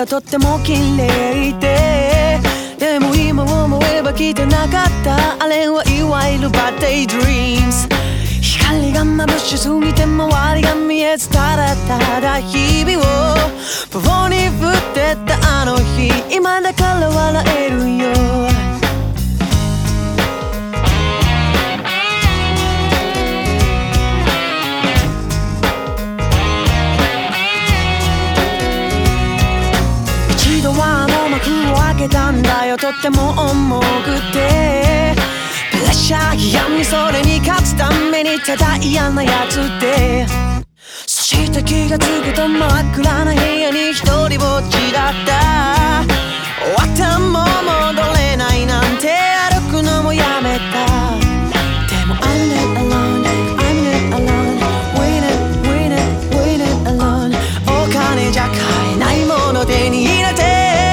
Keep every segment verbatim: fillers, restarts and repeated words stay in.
がとっても綺麗で、でも今思えば来てなかった。あれはいわゆるバッドデイドリームズ。光が眩しすぎて周りが見えず、ただただ日々を棒に振ってたあの日、今だから笑えるよ。一度はあの幕を開けたんだよ。とっても重くてプレッシャーやみ、それに勝つためにただ嫌なやつで、そして気がつくと真っ暗な部屋に一人ぼっちだった。終わったも戻れないなんて歩くのもやめた。でも I'm not alone, I'm not alone, winning, winning, winning alone。 お金じゃ買えないもの手に入れて、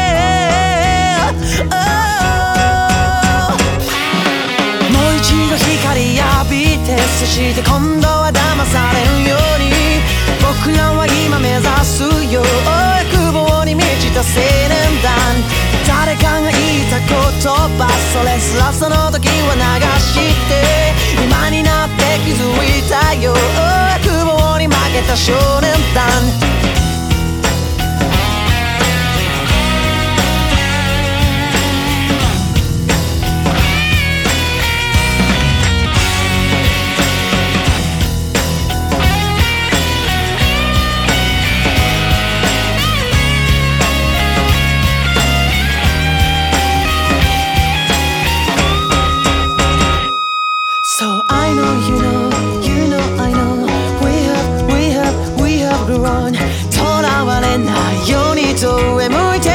光浴びて、そして今度は騙されるように僕らは今目指すよ。欲望に満ちた青年団、誰かが言った言葉、それすらその時は流して今になって気づいたよ。欲望に負けた少年団。So I know you know, you know I know, we have, we have, we have grown。 とらわれないようにと上向いて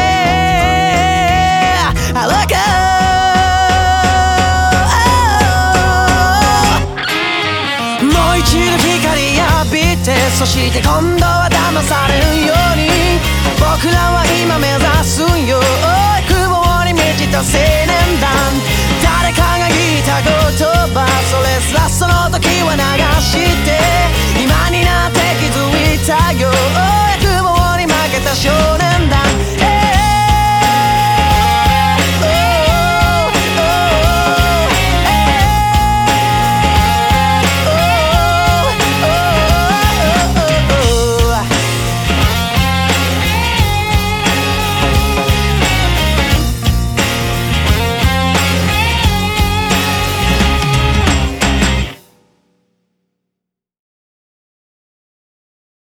歩こう。もう一度光浴びて、そして今度は騙されるように僕らは今目指すよ。欲望に満ちた青年団、